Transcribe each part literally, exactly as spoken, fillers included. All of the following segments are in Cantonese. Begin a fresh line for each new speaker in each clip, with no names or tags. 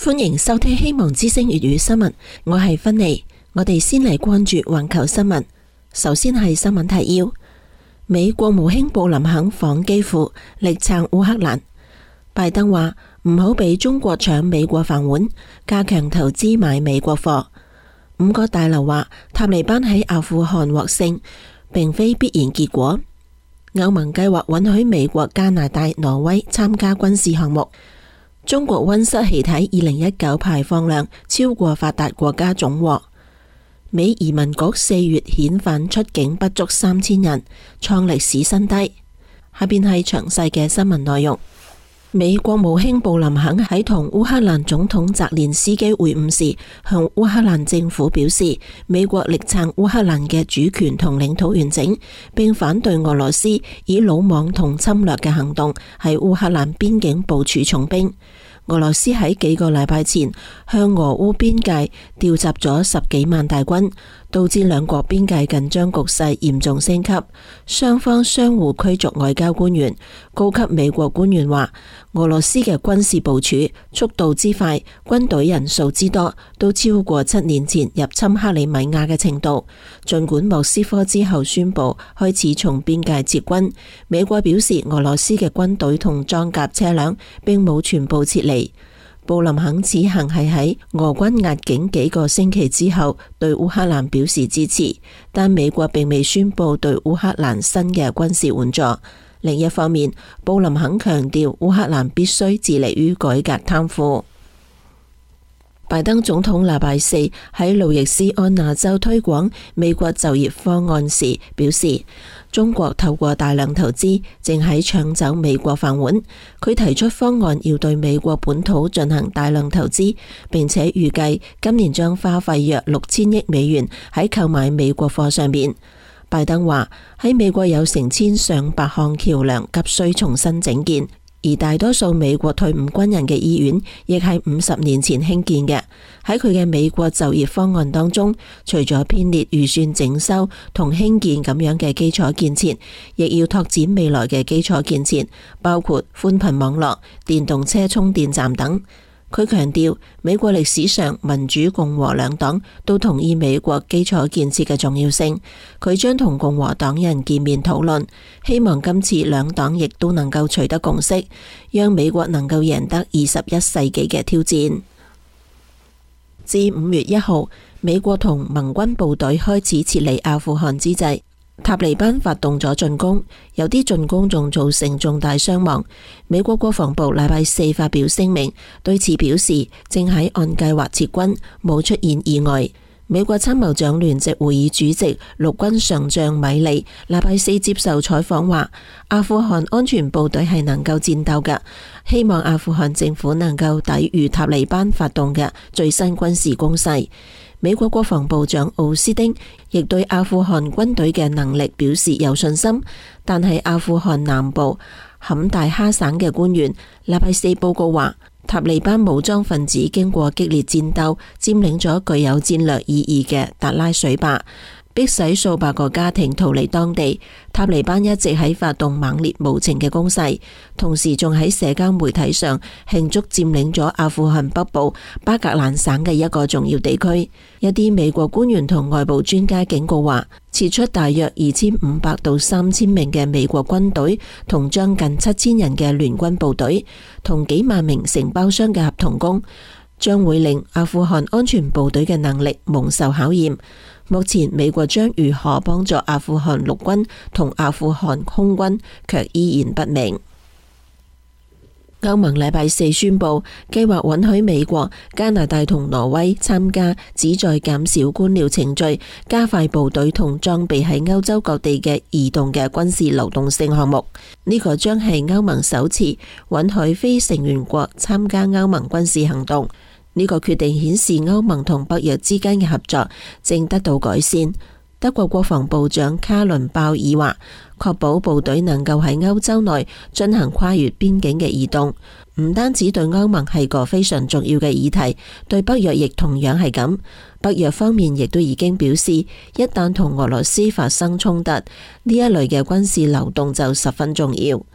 歡迎收聽希望之聲粵語新聞，我係芬妮。我哋先嚟關注環球新聞。首先係新聞提要：美國國務卿布林肯訪基輔，力撐烏克蘭。拜登話唔好俾中國搶美國飯碗，加強投資買美國貨。五角大樓話塔利班喺阿富汗獲勝，並非必然結果。歐盟計劃允許美國、加拿大、挪威參加軍事項目。中國溫室氣體二零一九排放量超過發達國家總和。美移民局四月遣返出境不足三千人，創歷史新低。下邊係詳細嘅新聞內容。美國國務卿布林肯喺同烏克蘭總統澤連斯基會晤時，向烏克蘭政府表示，美國力撐烏克蘭嘅主權同領土完整，並反對俄羅斯以魯莽同侵略嘅行動喺烏克蘭邊境部署重兵。俄羅斯喺幾個禮拜前向俄烏邊界調集咗十幾萬大軍，導致兩國邊界緊張局勢嚴重升級。雙方相互驅逐外交官員。高級美國官員話，俄羅斯嘅軍事部署速度之快，軍隊人數之多，都超過七年前入侵克里米亞嘅程度。盡管莫斯科之後宣布開始從邊界撤軍，美國表示俄羅斯嘅軍隊同裝甲車輛並冇全部撤離。布林肯此行係喺俄軍壓境幾個星期之後對烏克蘭表示支持，但美國並未宣布對烏克蘭新嘅軍事援助。另一方面，布林肯強調烏克蘭必須致力於改革貪腐。拜登總統禮拜四喺路易斯安那州推廣美國就業方案時表示，中國透過大量投資正喺搶走美國飯碗。佢提出方案要對美國本土進行大量投資，並且預計今年將花費約六千億美元喺購買美國貨上面。拜登話喺美國有成千上百項橋樑急需重新整建，而大多數美國退伍軍人嘅醫院亦係五十年前興建嘅。喺佢嘅美國就業方案當中，除咗編列預算整修同興建咁樣嘅基礎建設，亦要拓展未來嘅基礎建設，包括寬頻網絡、電動車充電站等。佢強調，美國歷史上民主共和兩黨都同意美國基礎建設嘅重要性。佢將同共和黨人見面討論，希望今次兩黨亦都能夠取得共識，讓美國能夠贏得二十一世紀嘅挑戰。自五月一號，美國同盟軍部隊開始撤離阿富汗之際，塔利班發動咗進攻，有啲進攻仲造成重大傷亡。美國國防部禮拜四發表聲明，對此表示正喺按計劃撤軍，冇出現意外。美國參謀長聯席會議主席陸軍上將米利禮拜四接受採訪話，阿富汗安全部隊係能夠戰鬥嘅，希望阿富汗政府能夠抵禦塔利班發動嘅最新軍事攻勢。美國國防部長奧斯丁亦對阿富汗軍隊嘅能力表示有信心，但係阿富汗南部坎大哈省嘅官員禮拜四報告話，塔利班武裝分子經過激烈戰鬥，佔領咗具有戰略意義嘅達拉水壩，迫使數百個家庭逃離當地。塔利班一直喺發動猛烈無情嘅攻勢，同時仲喺社交媒體上慶祝佔領咗阿富汗北部巴格蘭省嘅一個重要地區。一啲美國官員同外部專家警告話，撤出大約二千五百到三千名嘅美國軍隊同將近七千人嘅聯軍部隊同幾萬名承包商嘅合同工，將會令阿富汗安全部隊嘅能力蒙受考驗。目前美國將如何幫助阿富汗陸軍同阿富汗空軍卻依然不明。歐盟禮拜四宣布，計劃允許美國、加拿大同挪威參加，旨在減少官僚程序、加快部隊同裝備喺歐洲各地嘅移動嘅軍事流動性項目。呢、這個將係歐盟首次允許非成員國參加歐盟軍事行動。呢個決定顯示歐盟同北約之間嘅合作正得到改善。德國國防部長卡倫鮑爾話，確保部隊能夠喺歐洲內進行跨越邊境嘅移動，唔單止對歐盟係個非常重要嘅議題，對北約亦同樣係咁。北約方面亦都已經表示，一旦同俄羅斯發生衝突，呢一類嘅軍事流動就十分重要。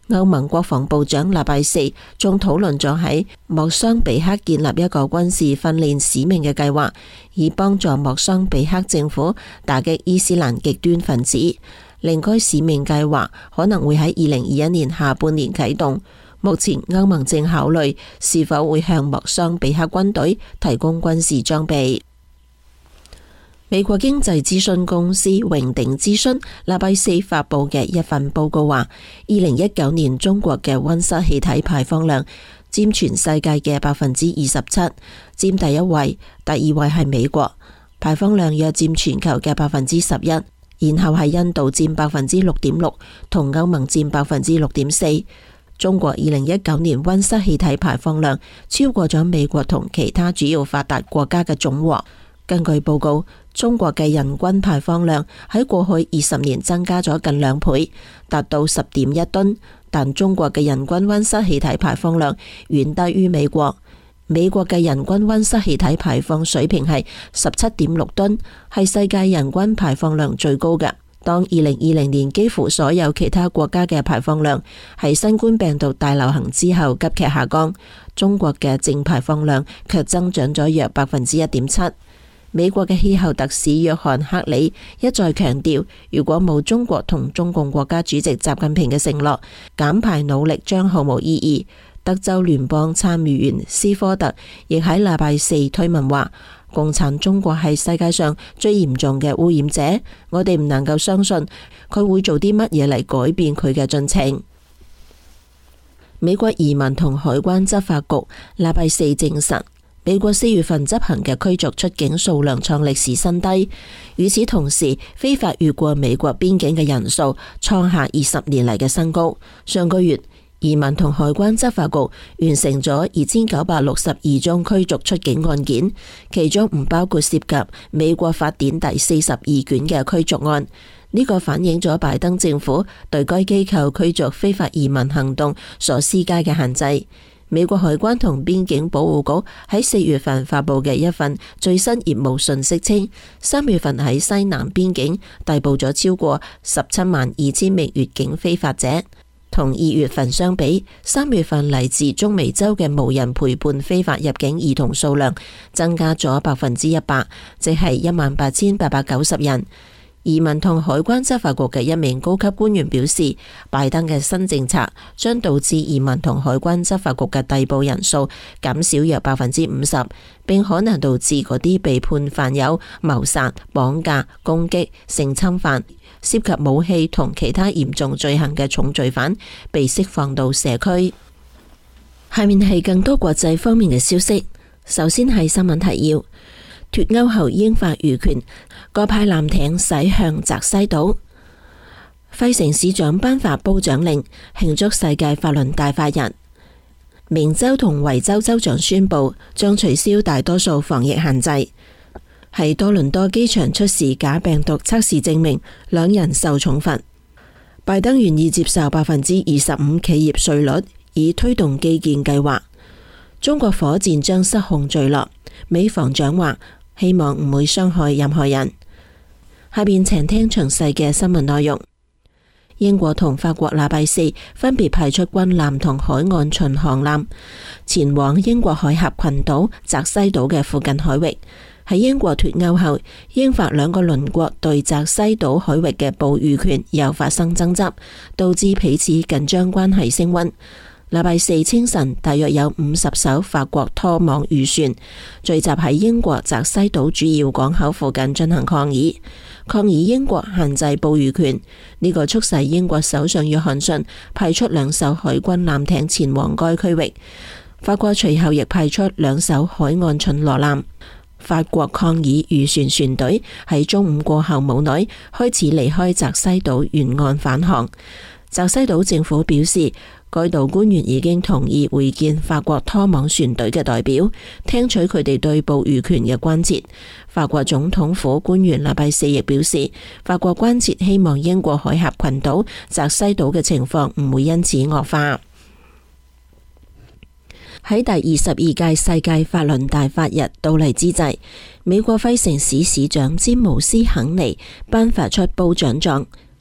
歐盟國防部長禮拜四仲討論咗喺莫桑比克建立一個軍事訓練使命嘅計劃，以幫助莫桑比克政府打擊伊斯蘭極端分子。另該使命計劃可能會喺二零二一年下半年啟動。目前歐盟正考慮是否會向莫桑比克軍隊提供軍事裝備。美國經濟諮詢公司榮鼎諮詢禮拜四發布嘅一份報告話，二零一九年中國嘅溫室氣體排放量佔全世界嘅百分之二十七，佔第一位，第二位係美國，排放量約佔全球嘅百分之十一，然後係印度佔百分之六點六，同歐盟佔百分之六點四。中國二零一九年溫室氣體排放量超過咗美國同其他主要發達國家嘅總和。根據報告，中國嘅人均排放量喺過去二十年增加咗近兩倍，達到十點一噸。但中國嘅人均溫室氣體排放量遠低於美國。美國嘅人均溫室氣體排放水平係十七點六噸，係世界人均排放量最高嘅。當二零二零年幾乎所有其他國家嘅排放量喺新冠病毒大流行之後急劇下降，中國嘅淨排放量卻增長咗約百分之一點七。美國嘅氣候特使約翰克里一再強調，如果冇中國同中共國家主席習近平嘅承諾，減排努力將毫無意義。德州聯邦參議員斯科特亦喺禮拜四推文話，共產中國係世界上最嚴重嘅污染者，我哋唔能夠相信佢會做啲乜嘢嚟改變佢嘅進程。美國移民同海關執法局禮拜四證實，美國四月份執行嘅驅逐出境數量創歷史新低，與此同時，非法越過美國邊境嘅人數創下二十年嚟嘅新高。上個月，移民同海關執法局完成咗二千九百六十二宗驅逐出境案件，其中唔包括涉及美國法典第四十二卷嘅驅逐案。呢個反映咗拜登政府對該機構驅逐非法移民行動所施加嘅限制。美國海關同邊境保護局喺四月份發佈嘅一份最新業務信息稱，三月份喺西南邊境逮捕咗超過十七萬二千名越境非法者，同二月份相比，三月份嚟自中美洲嘅無人陪伴非法入境兒童數量增加咗百分之一百，即係一萬八千八百九十人。移民同海關執法局嘅一名高級官員表示，拜登嘅新政策將導致移民同海關執法局嘅逮捕人數減少約百分之五十，並可能導致嗰啲被判犯有謀殺、綁架、攻擊、性侵犯、涉及武器同其他嚴重罪行嘅重罪犯被釋放到社區。下面係更多國際方面嘅消息。首先係新聞提要：脫歐後英法漁權各派艦艇駛向澤西島。費城市長頒發褒獎令，慶祝世界法輪大法日。明州同維州州長宣布將取消大多數防疫限制。喺多倫多機場出示假病毒測試證明，兩人受重罰。拜登願意接受百分之二十五企業稅率，以推動基建計劃。中國火箭將失控墜落，美防長話希望唔會傷害任何人。下邊請聽詳細嘅新聞內容。英國同法國禮拜四分別派出軍艦同海岸巡航艦前往英國海峽群島澤西島嘅附近海域。喺英國脫歐後，英法兩個鄰國對澤西島海域嘅捕魚權又發生爭執，導致彼此緊張關係升溫。禮拜四清晨，大約有五十艘法國拖網漁船聚集喺英國澤西島主要港口附近進行抗議，抗議英國限制捕魚權。呢、這個促使英國首相約翰遜派出兩艘海軍艦艇前往該區域。法國隨後亦派出兩艘海岸巡邏艦。法國抗議漁船船隊喺中午過後冇耐開始離開澤西島沿岸返航。澤西島政府表示，該島官員已經同意會見法國拖網船隊嘅代表，聽取佢哋對捕魚權嘅關切。法國總統府官員禮拜四亦表示，法國關切希望英國海峽群島澤西島嘅情況唔會因此惡化。喺第二十二屆世界法輪大法日到嚟之際，美國費城市市長詹姆斯肯尼頒發出褒獎狀，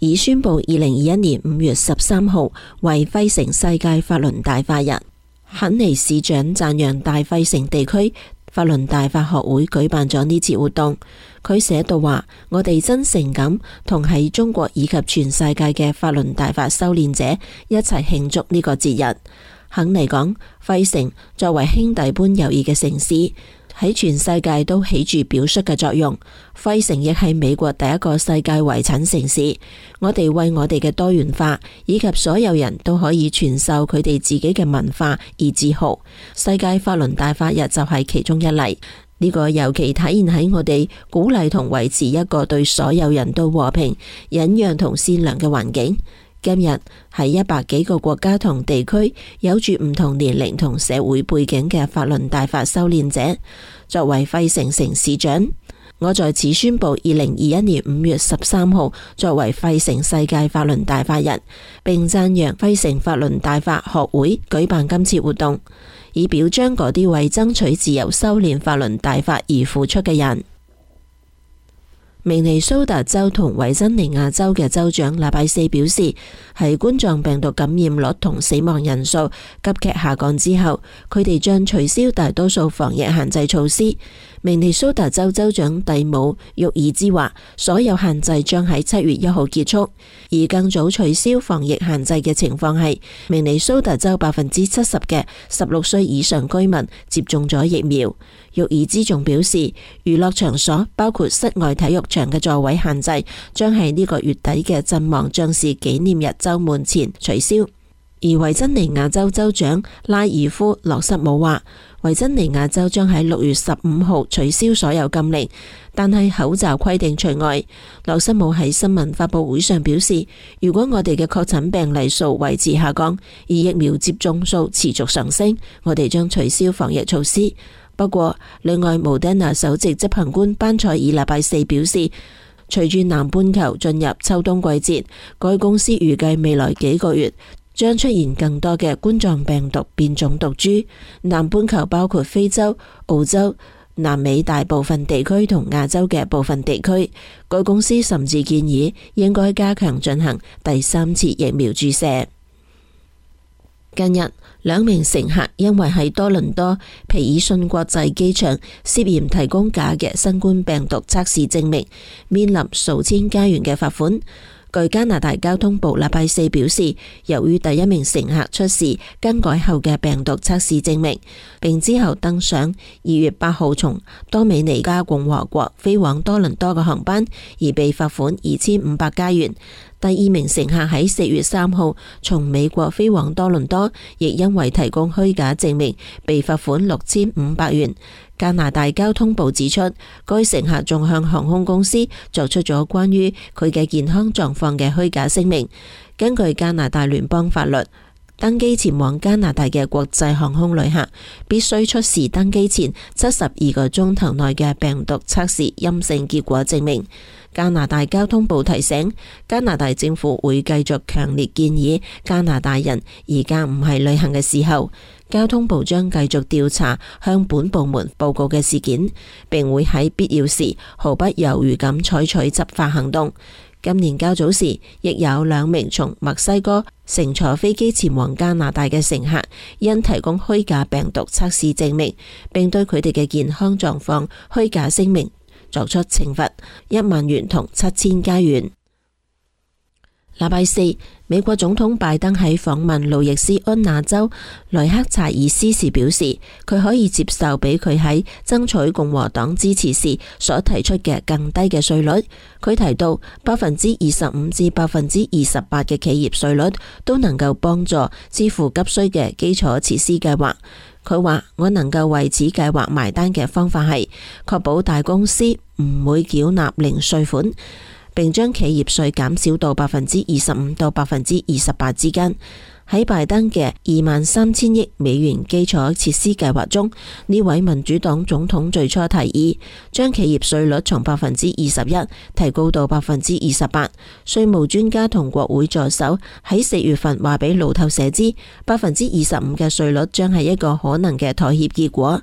已宣布二零二一年五月十三號為費城世界法輪大法日。肯尼市長讚揚大費城地區法輪大法學會舉辦咗呢次活動。佢寫到話：我哋真誠咁同喺中國以及全世界嘅法輪大法修煉者一齊慶祝呢個節日。肯尼講，費城作為兄弟般友誼嘅城市，喺全世界都起住表率嘅作用。費城亦係美國第一個世界遺產城市。我哋為我哋嘅多元化以及所有人都可以傳授佢哋自己嘅文化而自豪。世界法輪大法日就係其中一例。呢個尤其體現喺我哋鼓勵同維持一個對所有人都和平、忍讓同善良嘅環境。今日喺一百幾個國家同地區，有住唔同年齡同社會背景嘅法輪大法修煉者。作為費城城市長，我在此宣布二零二一年五月十三號作為費城世界法輪大法日，並讚揚費城法輪大法學會舉辦今次活動，以表彰嗰啲為爭取自由修煉法輪大法而付出嘅人。明尼蘇達州同維珍尼亞州嘅州長禮拜四表示，喺冠狀病毒感染率同死亡人數急劇下降之後，佢哋將取消大多數防疫限制措施。明尼蘇達州州長蒂姆沃爾茲話，所有限制將喺七月一號結束。而更早取消防疫限制嘅情況係，明尼蘇達州百分之七十嘅十六歲以上居民接種咗疫苗。沃爾茲仲表示，娛樂場所包括室外體育場嘅座位限制將喺呢個月底嘅陣亡將士紀念日週滿前取消。而維珍尼亞州州長拉爾夫洛瑟姆話，維珍尼亞州將喺六月十五號取消所有禁令，但係口罩規定除外。洛瑟姆喺新聞發佈會上表示，如果我哋嘅確診病例數維持下降，而疫苗接種數持續上升，我哋將取消防疫措施。不過，另外莫德納首席執行官班賽爾禮拜四表示，隨住南半球進入秋冬季節，該公司預計未來幾個月將出現更多嘅冠狀病毒變種毒株。南半球包括非洲、澳洲、南美大部分地區同亞洲嘅部分地區。該公司甚至建議應該加強進行第三次疫苗注射。近日，兩名乘客因為喺多倫多皮爾遜國際機場涉嫌提供假嘅新冠病毒測試證明，面臨數千加元嘅罰款。據加拿大交通部禮拜四表示，由於第一名乘客出示更改後嘅病毒測試證明，並之後登上二月八號從多美尼加共和國飛往多倫多嘅航班，而被罰款二千五百加元。第二名乘客喺四月三號從美國飛往多倫多，亦因為提供虛假證明，被罰款六千五百元。加拿大交通部指出，該乘客仲向航空公司作出咗關於佢嘅健康狀況嘅虛假聲明。根據加拿大聯邦法律，登機前往加拿大嘅國際航空旅客必須出示登機前七十二個鐘頭內嘅病毒測試陰性結果證明。加拿大交通部提醒，加拿大政府會繼續強烈建議加拿大人而家唔係旅行嘅時候。交通部將繼續調查向本部門報告嘅事件，並會喺必要時毫不猶豫咁採取執法行動。今年較早時，亦有兩名從墨西哥乘坐飛機前往加拿大嘅乘客，因提供虛假病毒測試證明，並對佢哋嘅健康狀況虛假聲明作出懲罰一萬元同七千加元。禮拜四，美國總統拜登喺訪問路易斯安那州萊克查爾斯時表示，佢可以接受比佢喺爭取共和黨支持時所提出嘅更低嘅稅率。佢提到百分之二十五至百分之二十八嘅企業稅率都能夠幫助支付急需嘅基礎設施計劃。佢話，我能夠為此計劃埋單嘅方法係確保大公司唔會繳納零稅款，並將企業稅減少到百分之二十五到百分之二十八之間。喺拜登嘅二萬三千億美元基礎設施計劃中，呢位民主黨總統最初提議將企業稅率從百分之二十一提高到百分之二十八。稅務專家同國會助手喺四月份話俾路透社知，百分之二十五嘅稅率將係一個可能嘅妥協結果。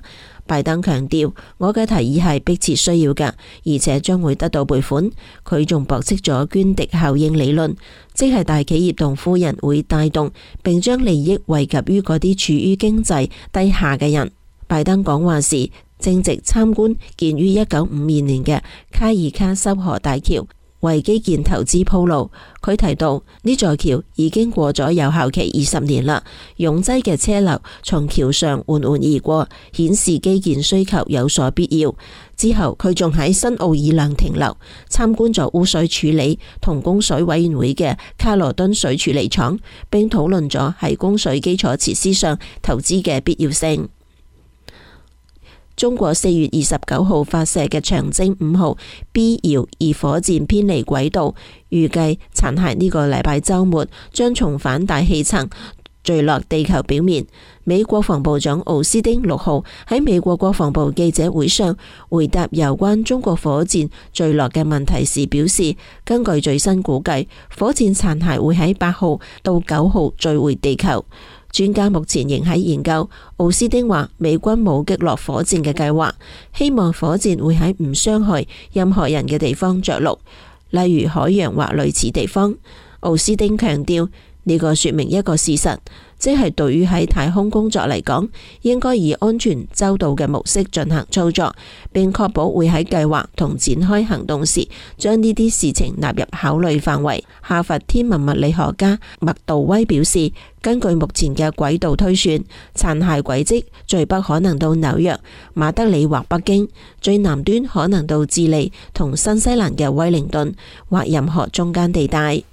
拜登強調，我嘅提議係迫切需要㗎，而且將會得到撥款。佢仲駁斥咗捐滴效應理論，即係大企業同富人會帶動並將利益惠及於嗰啲處於經濟低下嘅人。拜登講話時正值參觀建於一九五二年嘅卡爾卡修河大橋，為基建投資鋪路。佢提到呢座橋已經過咗有效期二十年啦，擁擠嘅車流從橋上緩緩而過，顯示基建需求有所必要。之後佢仲喺新奧爾良停留，參觀咗污水處理同供水委員會嘅卡羅敦水處理廠，並討論咗喺供水基礎設施上投資嘅必要性。中國四月二十九號發射嘅長征五號 B 遙二火箭偏離軌道，預計殘骸呢個禮拜週末將重返大氣層，墜落地球表面。美國國防部長奧斯汀六號喺美國國防部記者會上回答有關中國火箭墜落嘅問題時表示，根據最新估計，火箭殘骸會喺八號到九號墜回地球。專家目前仍喺研究。奧斯汀話，美軍冇擊落火箭嘅計劃，希望火箭會喺唔傷害任何人嘅地方着陸，例如海洋或類似地方。奧斯汀強調，呢個說明一個事實，即係對於喺太空工作嚟講，應該以安全周到嘅模式進行操作，並確保會喺計劃同展開行動時，將呢啲事情納入考慮範圍。哈佛天文物理學家麥杜威表示，根據目前嘅軌道推算，殘骸軌跡最北可能到紐約、馬德里或北京，最南端可能到智利同新西蘭嘅威靈頓或任何中間地帶。